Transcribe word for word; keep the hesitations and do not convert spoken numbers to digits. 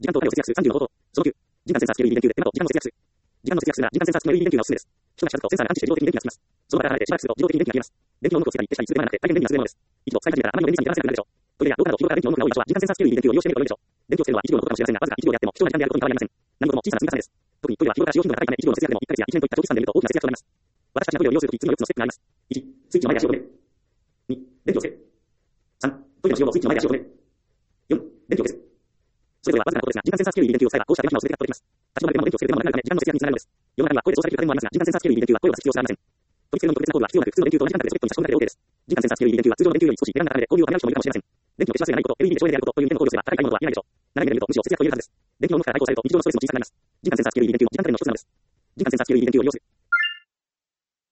時間とお金を節約するさんじゅうの方法。そのきゅう、時間センサー式 エルイーディー 電球で手間と時間の節約する。時間の節約するな、時間センサー式 エルイーディー 電球がおすすめです。人が近づくとセンサーが感知して自動的に電気がつきます。その場から離れてしばらくすると自動的に電気が消えます。電気の向きをつけたり消したりする手間がなくて大変便利な優れものです。一度使い始めたらあまりの電池に至らなくなるでしょう。トイレや廊下など日頃から電気の向きが多い場所は時間センサー式 エルイーディー 電球を利用してみると良いでしょう。電気をつけるのはいちびょうのことかもしれませんが、わずかいちびょうであっても貴重な時間であることに変わりません。何事も小さな積み重ねです。特にトイレは日頃から使用頻度が高いためいちびょうの節約でもいっかげつやいちねんといった長期スパンで見ると大きな節約となります。私たちがトイレを利用するとき次のよっつのステップがあります。いち、スイッチの前で足を止める。に、電気をつける。さん、トイレの使用後スイッチの前で足を止める。よん、電気を消す。それぞれはわずかなことですが、時間センサー式 エルイーディー 電球を使えばこうした手間をすべてカットできます。立ち止まる手間も電気をつける手間もなくなるため時間の節約につながるのです。世の中には声で操作できる家電もありますが、時間センサー式 エルイーディー 電球は声を出す必要がありません。取り付けの特別なコードは必要なく、普通の電球と同じ簡単でソケットに差し込むだけで OK です。時間センサー式 エルイーディー 電球は通常の電球より少し値段が高めで、交流をはめ合う人もいるかもしれません。電気の消し忘れがないこと、エルイーディー で省エネであることというにてんの考慮すれば高い買い物はいないでしょう。長い目で見るとむしろ節約と言えるはずです。電気の重さが対抗されると日常のストレスも小さくなります。時間センサー式 エルイーディー 電球は時間管理の一つなのです。時間センサー式 エルイーディー 電球を利用する。